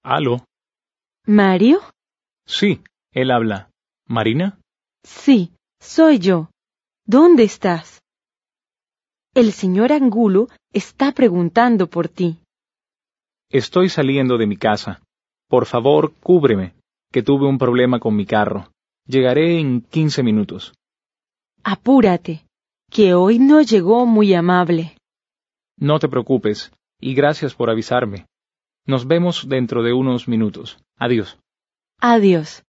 ¿Aló? ¿Mario? Sí, él habla. ¿Marina? Sí, soy yo. ¿Dónde estás? El señor Angulo está preguntando por ti. Estoy saliendo de mi casa. Por favor, cúbreme, que tuve un problema con mi carro. Llegaré en 15 minutos. Apúrate, que hoy no llegó muy amable. No te preocupes, y gracias por avisarme. Nos vemos dentro de unos minutos. Adiós. Adiós.